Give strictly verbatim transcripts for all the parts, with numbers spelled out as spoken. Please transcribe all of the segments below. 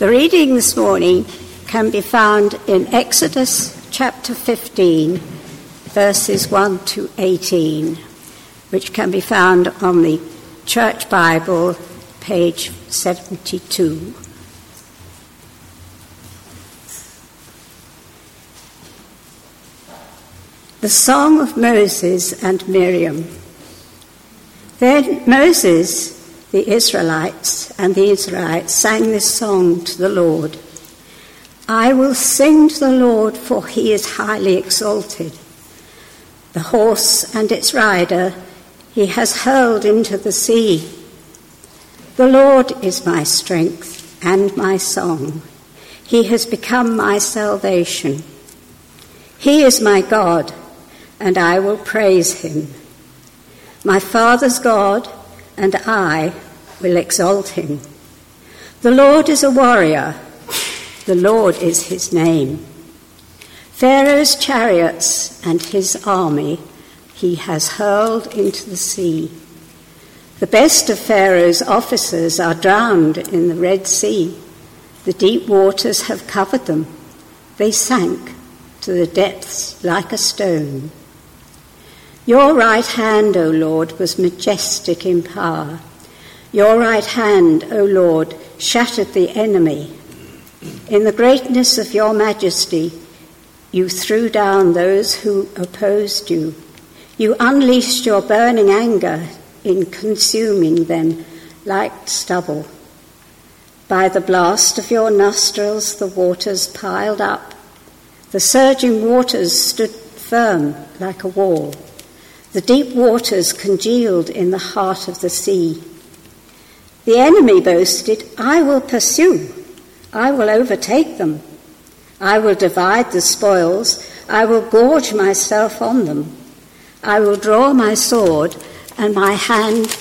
The reading this morning can be found in Exodus chapter fifteen, verses one to eighteen, which can be found on the Church Bible, page seventy-two. The Song of Moses and Miriam. Then Moses, the Israelites, and the Israelites sang this song to the Lord. I will sing to the Lord, for he is highly exalted. The horse and its rider he has hurled into the sea. The Lord is my strength and my song. He has become my salvation. He is my God, and I will praise him. My father's God, and I will exalt him. The Lord is a warrior. The Lord is his name. Pharaoh's chariots and his army he has hurled into the sea. The best of Pharaoh's officers are drowned in the Red Sea. The deep waters have covered them. They sank to the depths like a stone. Your right hand, O Lord, was majestic in power. Your right hand, O Lord, shattered the enemy. In the greatness of your majesty, you threw down those who opposed you. You unleashed your burning anger in consuming them like stubble. By the blast of your nostrils, the waters piled up. The surging waters stood firm like a wall. The deep waters congealed in the heart of the sea. The enemy boasted, I will pursue. I will overtake them. I will divide the spoils. I will gorge myself on them. I will draw my sword, and my hand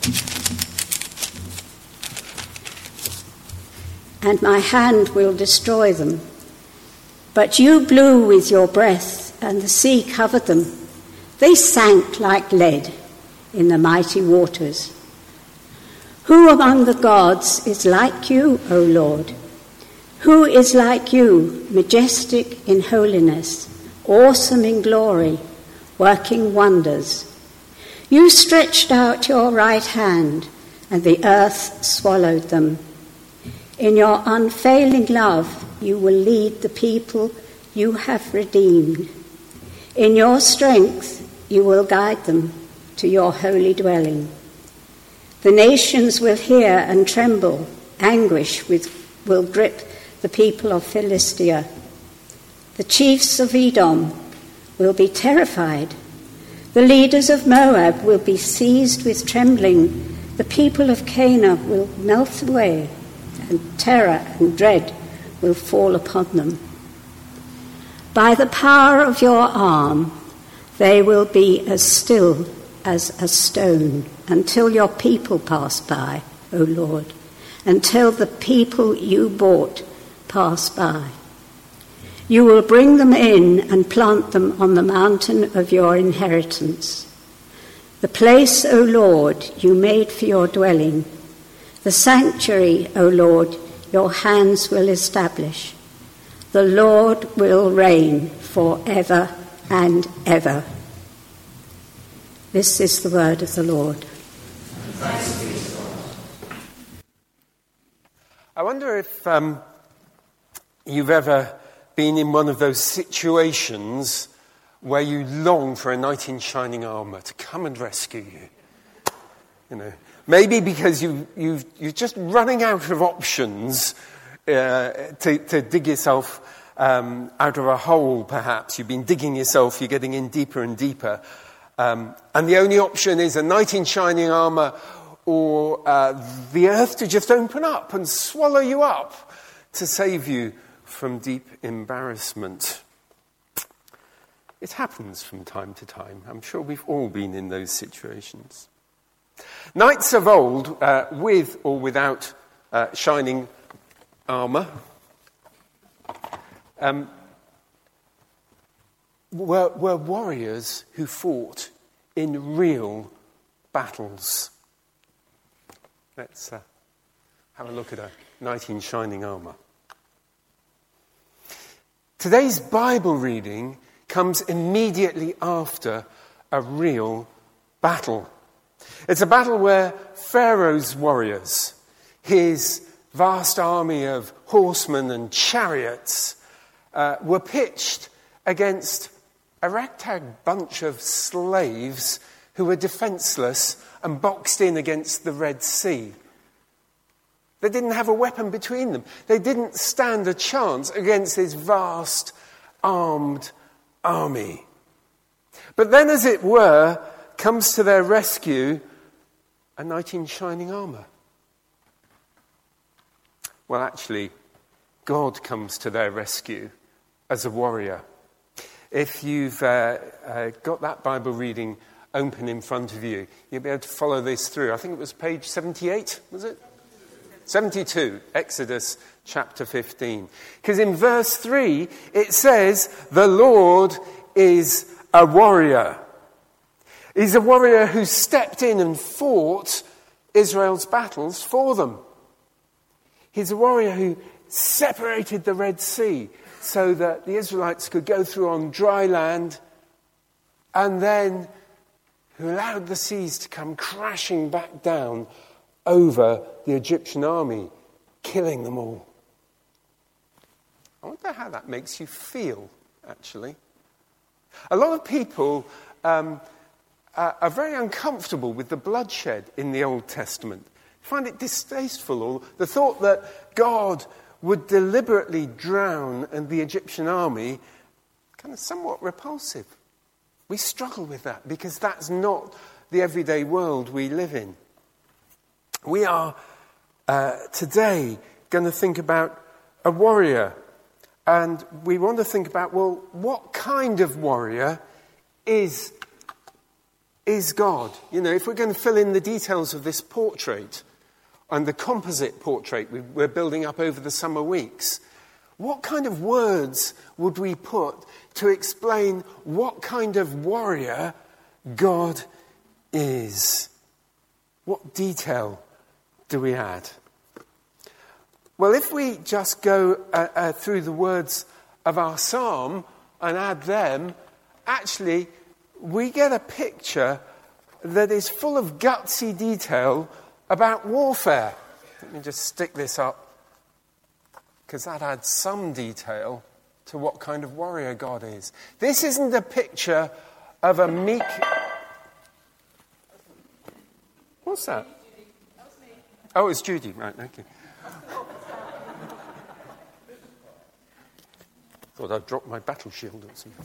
and my hand will destroy them. But you blew with your breath, and the sea covered them. They sank like lead in the mighty waters. Who among the gods is like you, O Lord? Who is like you, majestic in holiness, awesome in glory, working wonders? You stretched out your right hand, and the earth swallowed them. In your unfailing love, you will lead the people you have redeemed. In your strength, you will guide them to your holy dwelling. The nations will hear and tremble. Anguish with, will grip the people of Philistia. The chiefs of Edom will be terrified. The leaders of Moab will be seized with trembling. The people of Canaan will melt away, and terror and dread will fall upon them. By the power of your arm, they will be as still as a stone until your people pass by, O Lord, until the people you bought pass by. You will bring them in and plant them on the mountain of your inheritance. The place, O Lord, you made for your dwelling. The sanctuary, O Lord, your hands will establish. The Lord will reign forever and ever. This is the word of the Lord. I wonder if um, you've ever been in one of those situations where you long for a knight in shining armour to come and rescue you. You know, maybe because you, you've, you're just running out of options uh, to, to dig yourself um, out of a hole, perhaps. You've been digging yourself, you're getting in deeper and deeper. Um, and the only option is a knight in shining armour or uh, the earth to just open up and swallow you up to save you from deep embarrassment. It happens from time to time. I'm sure we've all been in those situations. Knights of old, uh, with or without uh, shining armour, um, were, were warriors who fought in real battles. Let's uh, have a look at a knight in shining armour. Today's Bible reading comes immediately after a real battle. It's a battle where Pharaoh's warriors, his vast army of horsemen and chariots, uh, were pitched against a ragtag bunch of slaves who were defenceless and boxed in against the Red Sea. They didn't have a weapon between them. They didn't stand a chance against this vast armed army. But then, as it were, comes to their rescue a knight in shining armour. Well, actually, God comes to their rescue as a warrior. If you've uh, uh, got that Bible reading open in front of you, you'll be able to follow this through. I think it was page seventy-eight, was it? seventy-two, Exodus chapter fifteen. Because in verse three, it says, the Lord is a warrior. He's a warrior who stepped in and fought Israel's battles for them. He's a warrior who separated the Red Sea so that the Israelites could go through on dry land, and then who allowed the seas to come crashing back down over the Egyptian army, killing them all. I wonder how that makes you feel, actually. A lot of people um, are very uncomfortable with the bloodshed in the Old Testament. Find it distasteful, or the thought that God would deliberately drown the Egyptian army, kind of somewhat repulsive. We struggle with that because that's not the everyday world we live in. We are uh, today going to think about a warrior, and we want to think about, well, what kind of warrior is, is God? You know, if we're going to fill in the details of this portrait and the composite portrait we, we're building up over the summer weeks, what kind of words would we put to explain what kind of warrior God is? What detail do we add? Well, if we just go uh, uh, through the words of our psalm and add them, actually, we get a picture that is full of gutsy detail about warfare. Let me just stick this up, because that adds some detail to what kind of warrior God is. This isn't a picture of a meek... What's that? Oh, it's Judy, right, okay. Thought I'd dropped my battle shield or something.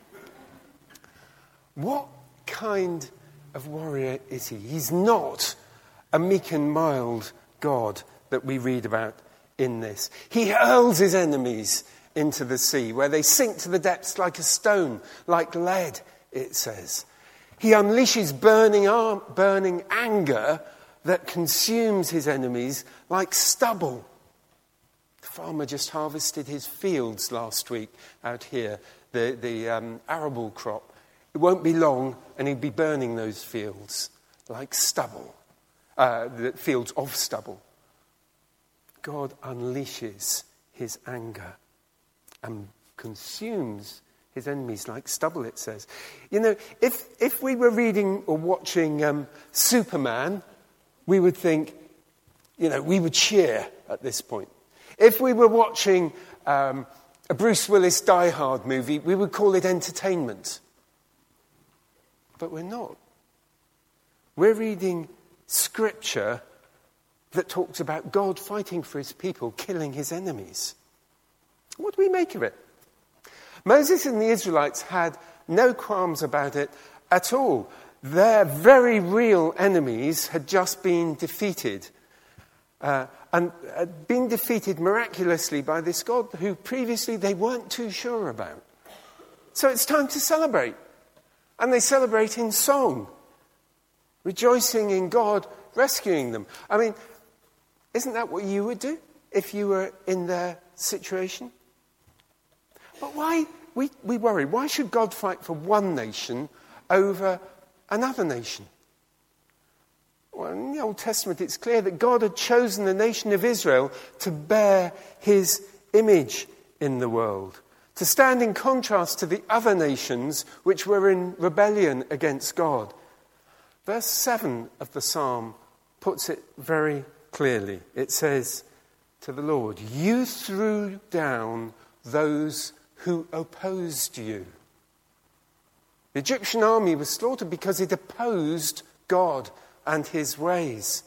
What kind of warrior is he? He's not a meek and mild God that we read about in this. He hurls his enemies into the sea, where they sink to the depths like a stone, like lead, it says. He unleashes burning, arm, burning anger that consumes his enemies like stubble. The farmer just harvested his fields last week out here, the, the um, arable crop. It won't be long and he'll be burning those fields like stubble, uh, the fields of stubble. God unleashes his anger and consumes his enemies like stubble, it says. You know, if, if we were reading or watching um, Superman, we would think, you know, we would cheer at this point. If we were watching um, a Bruce Willis Die Hard movie, we would call it entertainment. But we're not. We're reading scripture that talks about God fighting for his people, killing his enemies. What do we make of it? Moses and the Israelites had no qualms about it at all. Their very real enemies had just been defeated. Uh, and uh, been defeated miraculously by this God who previously they weren't too sure about. So it's time to celebrate. And they celebrate in song, rejoicing in God rescuing them. I mean, isn't that what you would do if you were in their situation? But why, we, we worry, why should God fight for one nation over another nation? Well, in the Old Testament, it's clear that God had chosen the nation of Israel to bear his image in the world, to stand in contrast to the other nations which were in rebellion against God. Verse seven of the psalm puts it very clearly. It says to the Lord, "You threw down those who opposed you." The Egyptian army was slaughtered because it opposed God and his ways.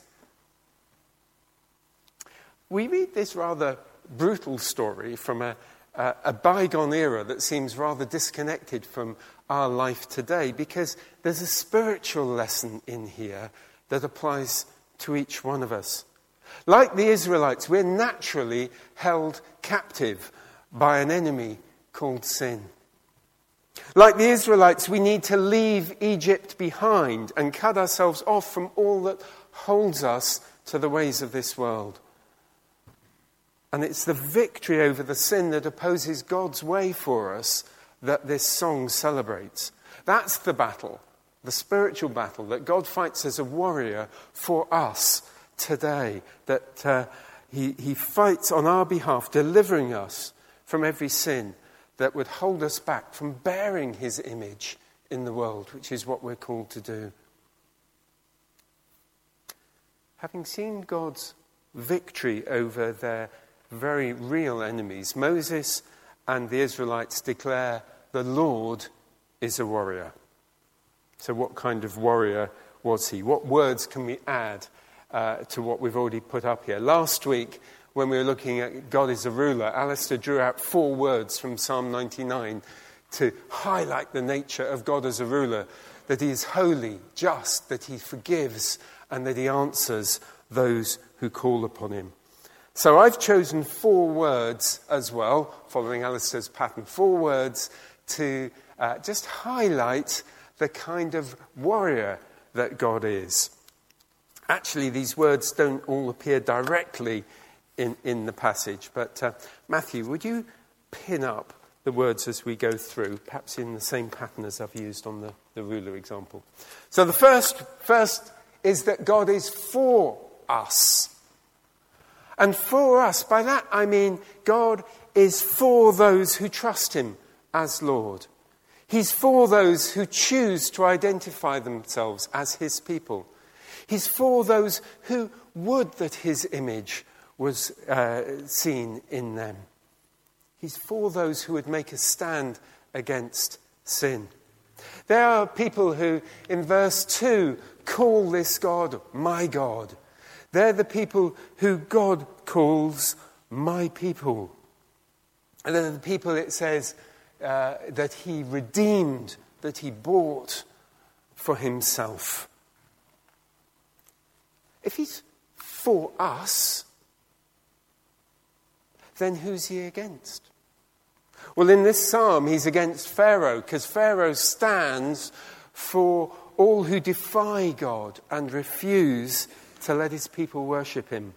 We read this rather brutal story from a, a, a bygone era that seems rather disconnected from our life today, because there's a spiritual lesson in here that applies to each one of us. Like the Israelites, we're naturally held captive by an enemy called sin. Like the Israelites, we need to leave Egypt behind and cut ourselves off from all that holds us to the ways of this world. And it's the victory over the sin that opposes God's way for us that this song celebrates. That's the battle, the spiritual battle that God fights as a warrior for us today. That uh, he, he fights on our behalf, delivering us from every sin that would hold us back from bearing his image in the world, which is what we're called to do. Having seen God's victory over their very real enemies, Moses and the Israelites declare the Lord is a warrior. So what kind of warrior was he? What words can we add uh, to what we've already put up here? Last week, when we were looking at God is a ruler, Alistair drew out four words from Psalm ninety-nine to highlight the nature of God as a ruler, that he is holy, just, that he forgives, and that he answers those who call upon him. So I've chosen four words as well, following Alistair's pattern, four words to uh, just highlight the kind of warrior that God is. Actually, these words don't all appear directly in, in the passage, but uh, Matthew, would you pin up the words as we go through, perhaps in the same pattern as I've used on the, the ruler example. So the first, first is that God is for us. And for us, by that I mean God is for those who trust him as Lord. He's for those who choose to identify themselves as his people. He's for those who would that his image was uh, seen in them. He's for those who would make a stand against sin. There are people who, in verse two, call this God my God. They're the people who God calls my people. And they're the people, it says, uh, that he redeemed, that he bought for himself. If he's for us, then who's he against? Well, in this psalm, he's against Pharaoh, because Pharaoh stands for all who defy God and refuse to let his people worship him.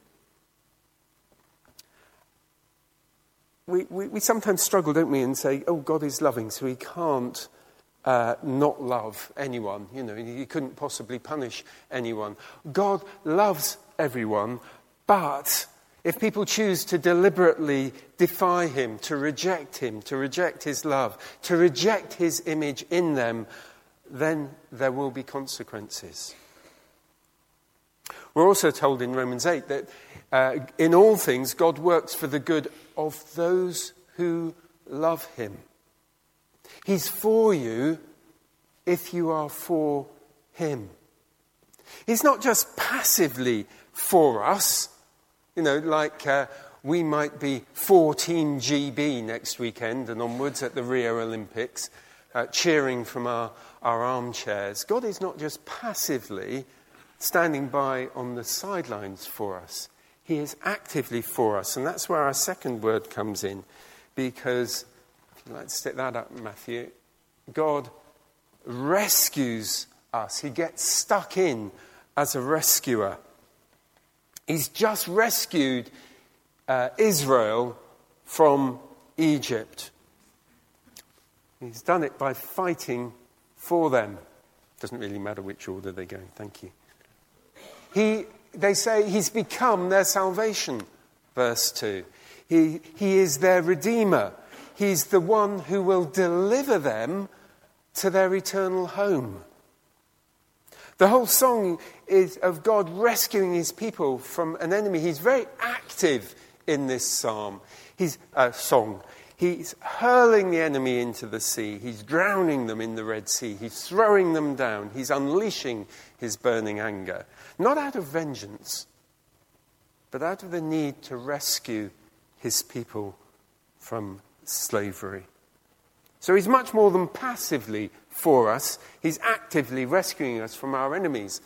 We, we, we sometimes struggle, don't we, and say, oh, God is loving, so he can't uh, not love anyone. You know, he couldn't possibly punish anyone. God loves everyone, but if people choose to deliberately defy him, to reject him, to reject his love, to reject his image in them, then there will be consequences. We're also told in Romans eight that uh, in all things God works for the good of those who love him. He's for you if you are for him. He's not just passively for us. You know, like uh, we might be for Team G B next weekend and onwards at the Rio Olympics, uh, cheering from our, our armchairs. God is not just passively standing by on the sidelines for us. He is actively for us. And that's where our second word comes in. Because, if you'd like to stick that up, Matthew, God rescues us. He gets stuck in as a rescuer. He's just rescued uh, Israel from Egypt. He's done it by fighting for them. Doesn't really matter which order they go in. Thank you. He, they say he's become their salvation, verse two. He, he is their redeemer. He's the one who will deliver them to their eternal home. The whole song is of God rescuing his people from an enemy. He's very active in this psalm. He's uh, song. He's hurling the enemy into the sea. He's drowning them in the Red Sea. He's throwing them down. He's unleashing his burning anger. Not out of vengeance, but out of the need to rescue his people from slavery. So he's much more than passively for us. He's actively rescuing us from our enemies.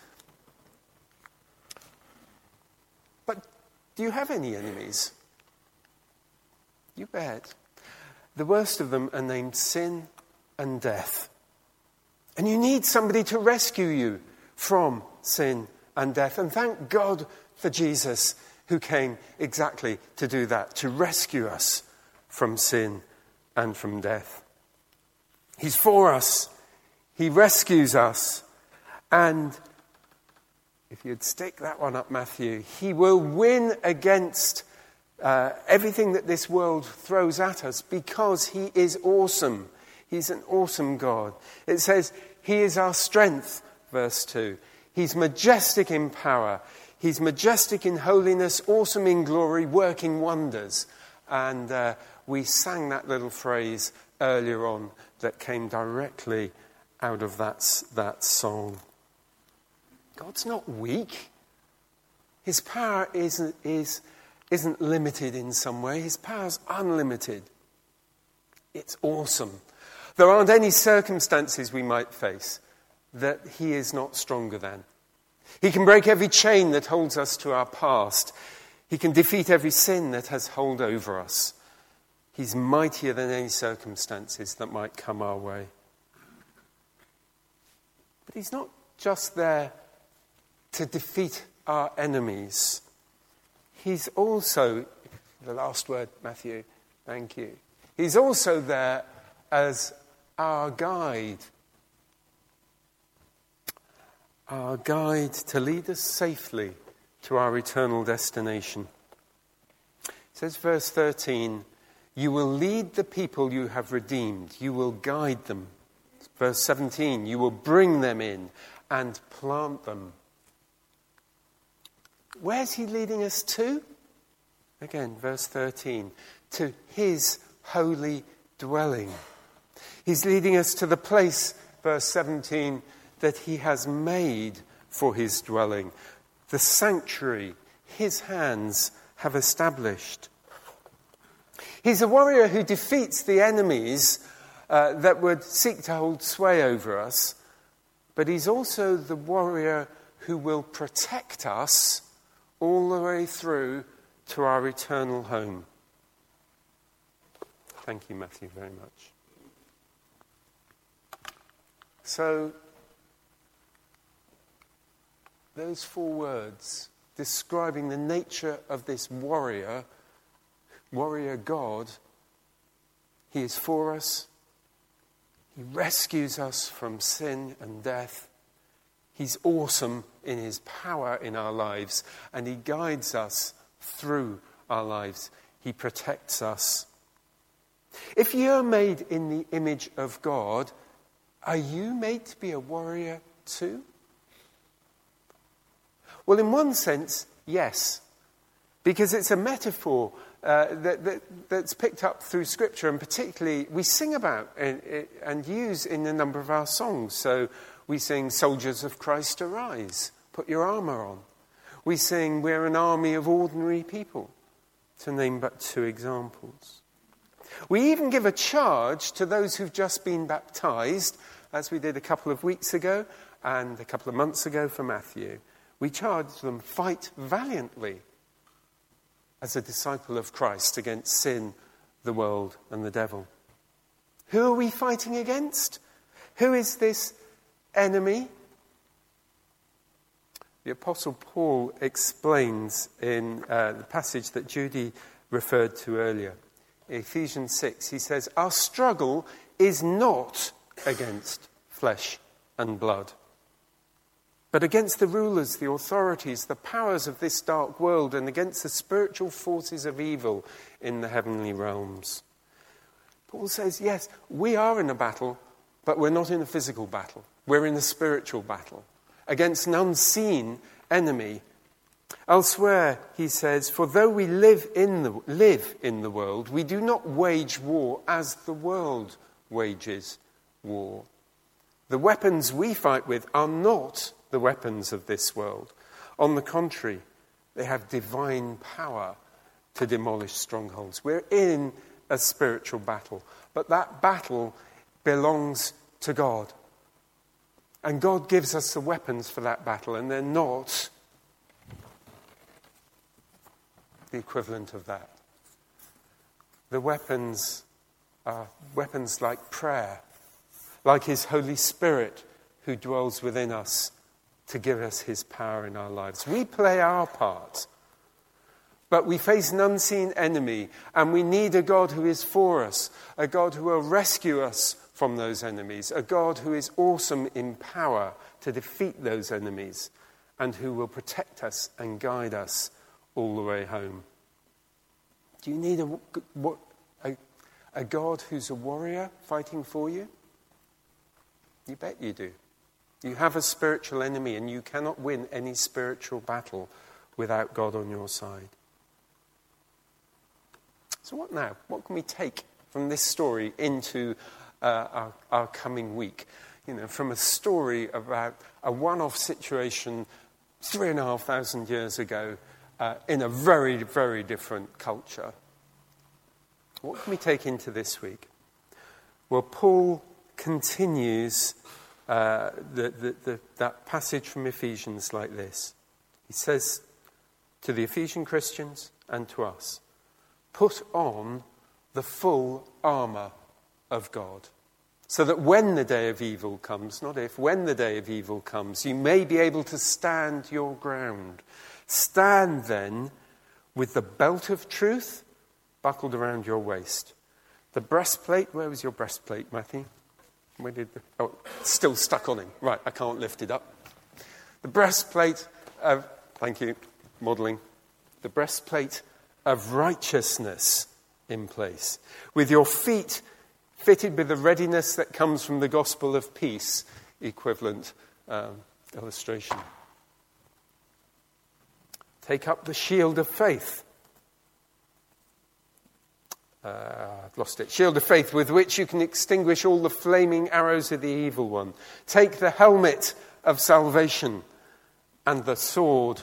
But do you have any enemies? You bet. The worst of them are named sin and death. And you need somebody to rescue you from sin and death. And thank God for Jesus, who came exactly to do that, to rescue us from sin and from death. He's for us. He rescues us. And if you'd stick that one up, Matthew, he will win against uh, everything that this world throws at us because he is awesome. He's an awesome God. It says, he is our strength, verse two. He's majestic in power. He's majestic in holiness, awesome in glory, working wonders. And uh, we sang that little phrase earlier on that came directly out of that, that song. God's not weak. His power isn't, is, isn't limited in some way. His power's unlimited. It's awesome. There aren't any circumstances we might face that he is not stronger than. He can break every chain that holds us to our past. He can defeat every sin that has hold over us. He's mightier than any circumstances that might come our way. But he's not just there to defeat our enemies. He's also, the last word, Matthew, thank you. He's also there as our guide. Our guide to lead us safely to our eternal destination. It says, verse thirteen, you will lead the people you have redeemed. You will guide them. Verse seventeen, you will bring them in and plant them. Where's he leading us to? Again, verse thirteen, to his holy dwelling. He's leading us to the place, verse seventeen, that he has made for his dwelling. The sanctuary his hands have established. He's a warrior who defeats the enemies uh, that would seek to hold sway over us. But he's also the warrior who will protect us all the way through to our eternal home. Thank you, Matthew, very much. So, those four words describing the nature of this warrior, warrior God, he is for us. He rescues us from sin and death. He's awesome in his power in our lives, and he guides us through our lives. He protects us. If you're made in the image of God, are you made to be a warrior too? Well, in one sense, yes, because it's a metaphor uh, that, that, that's picked up through Scripture, and particularly we sing about and, and use in a number of our songs. So we sing, "Soldiers of Christ, arise, put your armour on." We sing, "We're an army of ordinary people," to name but two examples. We even give a charge to those who've just been baptised, as we did a couple of weeks ago and a couple of months ago for Matthew. We charge them, fight valiantly as a disciple of Christ against sin, the world, and the devil. Who are we fighting against? Who is this enemy? The Apostle Paul explains in uh, the passage that Judy referred to earlier. Ephesians six, he says, our struggle is not against flesh and blood. but against the rulers, the authorities, the powers of this dark world, and against the spiritual forces of evil in the heavenly realms. Paul says, yes, we are in a battle, but we're not in a physical battle. We're in a spiritual battle against an unseen enemy. Elsewhere, he says, for though we live in the, live in the world, we do not wage war as the world wages war. The weapons we fight with are not the weapons of this world. On the contrary, they have divine power to demolish strongholds. We're in a spiritual battle, but that battle belongs to God. And God gives us the weapons for that battle, and they're not the equivalent of that. The weapons are weapons like prayer, like his Holy Spirit who dwells within us to give us his power in our lives. We play our part, but we face an unseen enemy, and we need a God who is for us, a God who will rescue us from those enemies, a God who is awesome in power to defeat those enemies, and who will protect us and guide us all the way home. Do you need a, what, a, a God who's a warrior fighting for you? You bet you do. You have a spiritual enemy, and you cannot win any spiritual battle without God on your side. So what now? What can we take from this story into uh, our, our coming week? You know, from a story about a one-off situation three and a half thousand years ago uh, in a very, very different culture. What can we take into this week? Well, Paul continues uh, the, the, the, that passage from Ephesians like this. He says to the Ephesian Christians and to us, put on the full armour of God, so that when the day of evil comes, not if, when the day of evil comes, you may be able to stand your ground. Stand then with the belt of truth buckled around your waist. The breastplate, where was your breastplate, Matthew? Where did the, oh, still stuck on him. Right, I can't lift it up. The breastplate of, thank you, modelling. The breastplate of righteousness in place, with your feet fitted with the readiness that comes from the gospel of peace, equivalent um, illustration. Take up the shield of faith. Uh, I've lost it. Shield of faith with which you can extinguish all the flaming arrows of the evil one. Take the helmet of salvation and the sword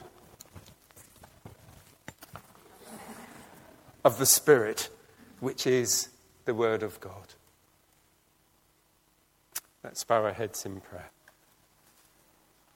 of the Spirit, which is the word of God. Let's bow our heads in prayer.